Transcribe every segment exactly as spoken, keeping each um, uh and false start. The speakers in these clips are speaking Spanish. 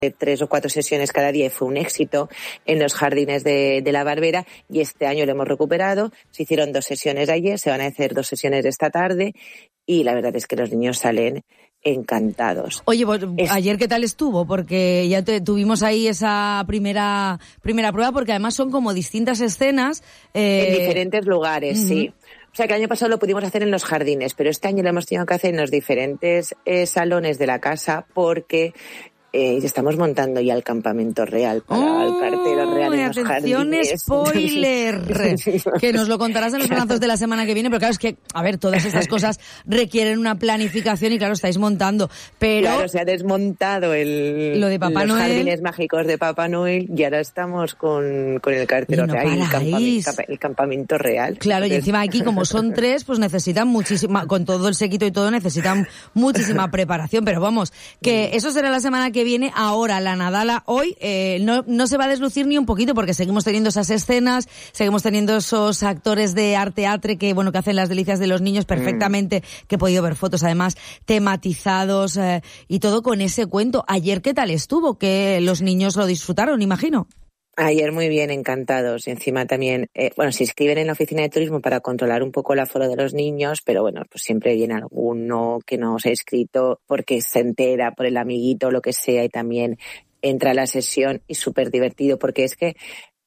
tres o cuatro sesiones cada día y fue un éxito en los jardines de, de la Barbera, y este año lo hemos recuperado. Se hicieron dos sesiones ayer, se van a hacer dos sesiones esta tarde y la verdad es que los niños salen encantados. Oye, pues, es... ayer ¿qué tal estuvo? Porque ya te, tuvimos ahí esa primera primera prueba, porque además son como distintas escenas. Eh... En diferentes lugares, uh-huh. Sí. O sea, que el año pasado lo pudimos hacer en los jardines, pero este año lo hemos tenido que hacer en los diferentes eh, salones de la casa porque eh, estamos montando ya el campamento real para oh, el cartero real en los jardines. ¡Spoiler! Que nos lo contarás en los plazos de la semana que viene, pero claro, es que, a ver, todas estas cosas requieren una planificación y claro, estáis montando, pero... Claro, se ha desmontado el, lo de Papá los Noel. Jardines mágicos de Papá Noel y ahora estamos con, con el cartero no real y el campamento, el campamento real. Claro, entonces... y encima aquí, como son tres, pues necesitan muchísima, con todo el séquito y todo, necesitan muchísima preparación, pero vamos, que eso será la semana que viene. Ahora la Nadala hoy eh, no, no se va a deslucir ni un poquito porque seguimos teniendo esas escenas, seguimos teniendo esos actores de arte-atre que bueno que hacen las delicias de los niños perfectamente, mm. que he podido ver fotos además tematizados eh, y todo con ese cuento. Ayer ¿qué tal estuvo? Que los niños lo disfrutaron, imagino. Ayer muy bien, encantados. Y encima también, eh, bueno, se inscriben en la oficina de turismo para controlar un poco el aforo de los niños, pero bueno, pues siempre viene alguno que no se ha inscrito porque se entera por el amiguito o lo que sea y también entra a la sesión y súper divertido porque es que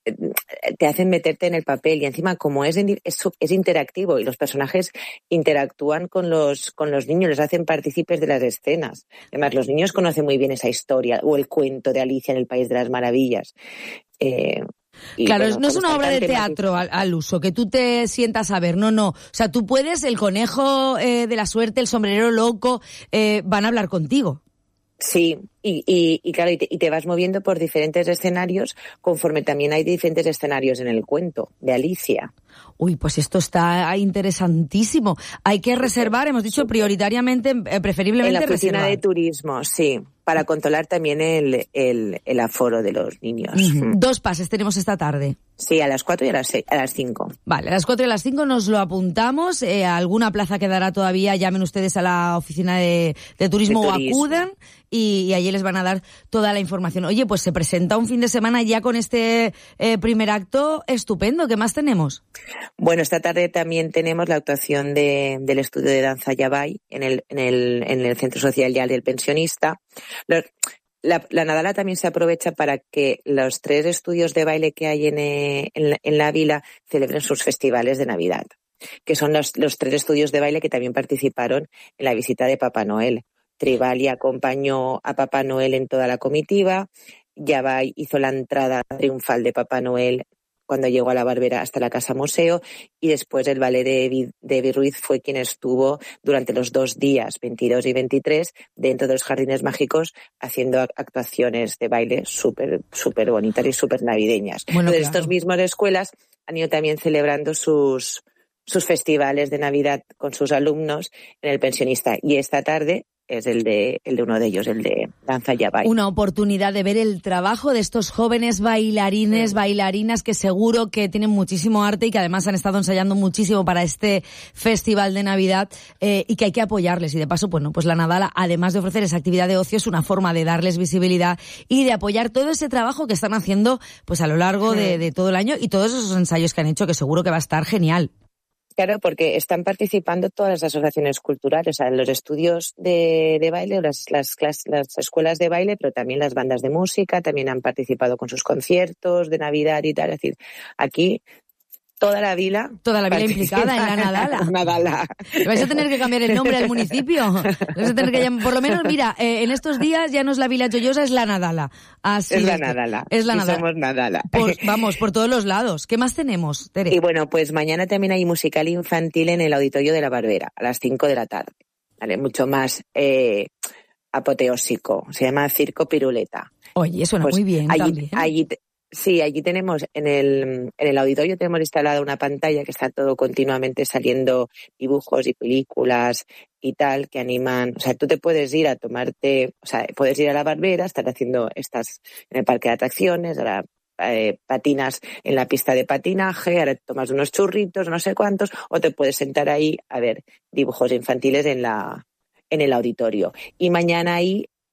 te hacen meterte en el papel y encima como es, es, es interactivo y los personajes interactúan con los, con los niños, les hacen partícipes de las escenas. Además, los niños conocen muy bien esa historia o el cuento de Alicia en el País de las Maravillas. Eh, Y claro, bueno, no es una obra de teatro al, al uso, que tú te sientas a ver, no, no. O sea, tú puedes, el conejo eh, de la suerte, el sombrerero loco, eh, van a hablar contigo. Sí, y, y, y claro, y te, y te vas moviendo por diferentes escenarios conforme también hay diferentes escenarios en el cuento de Alicia. Uy, pues esto está interesantísimo. Hay que reservar, hemos dicho prioritariamente, eh, preferiblemente en la oficina reservar. de turismo, sí, para controlar también el, el, el aforo de los niños. Uh-huh. Dos pases tenemos esta tarde. Sí, a las cuatro y a las seis, a las cinco. Vale, a las cuatro y a las cinco nos lo apuntamos. Eh, alguna plaza quedará todavía, llamen ustedes a la oficina de, de turismo de o turismo. acudan y, y allí les van a dar toda la información. Oye, pues se presenta un fin de semana ya con este eh, primer acto estupendo. ¿Qué más tenemos? Bueno, esta tarde también tenemos la actuación de, del estudio de danza Yabay en el, en el, en el Centro Social ya del Pensionista. Los, la, la Nadala también se aprovecha para que los tres estudios de baile que hay en, en, en la vila celebren sus festivales de Navidad, que son los, los tres estudios de baile que también participaron en la visita de Papá Noel. Tribali acompañó a Papá Noel en toda la comitiva, Yabay hizo la entrada triunfal de Papá Noel cuando llegó a la Barbera hasta la Casa Museo y después el ballet de Evi Ruiz fue quien estuvo durante los dos días, veintidós y veintitrés, dentro de los Jardines Mágicos haciendo actuaciones de baile súper súper bonitas y súper navideñas. Bueno, Entonces claro. Estos mismos escuelas han ido también celebrando sus, sus festivales de Navidad con sus alumnos en el Pensionista y esta tarde es el de el de uno de ellos, el de Danza Yabay. Una oportunidad de ver el trabajo de estos jóvenes bailarines, sí. bailarinas que seguro que tienen muchísimo arte y que además han estado ensayando muchísimo para este festival de Navidad eh, y que hay que apoyarles. Y de paso, bueno, pues la Nadala, además de ofrecer esa actividad de ocio, es una forma de darles visibilidad y de apoyar todo ese trabajo que están haciendo pues a lo largo sí. de, de todo el año y todos esos ensayos que han hecho, que seguro que va a estar genial. Claro, porque están participando todas las asociaciones culturales, o sea, los estudios de, de baile, las, las, las, las escuelas de baile, pero también las bandas de música, también han participado con sus conciertos de Navidad y tal. Es decir, aquí toda la vila... Toda la vila implicada en la Nadala. Nadala. ¿Vais a tener que cambiar el nombre al municipio? ¿Vais a tener que llamar? Por lo menos, mira, eh, en estos días ya no es la Vila Joyosa, es la Nadala. Así es la es, Nadala. Es la y Nadala. somos Nadala. Por, vamos, por todos los lados. ¿Qué más tenemos, Tere? Y bueno, pues mañana también hay musical infantil en el Auditorio de la Barbera, a las cinco de la tarde. Vale, mucho más eh, apoteósico. Se llama Circo Piruleta. Oye, suena pues muy bien allí, también. Allí, Sí, allí tenemos, en el, en el auditorio tenemos instalada una pantalla que está todo continuamente saliendo dibujos y películas y tal, que animan, o sea, tú te puedes ir a tomarte, o sea, puedes ir a la Barbera, estar haciendo, estás en el parque de atracciones, ahora eh, patinas en la pista de patinaje, ahora tomas unos churritos, no sé cuántos, o te puedes sentar ahí a ver dibujos infantiles en la, en el auditorio. Y mañana ahí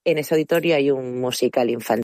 en ese auditorio hay un musical infantil.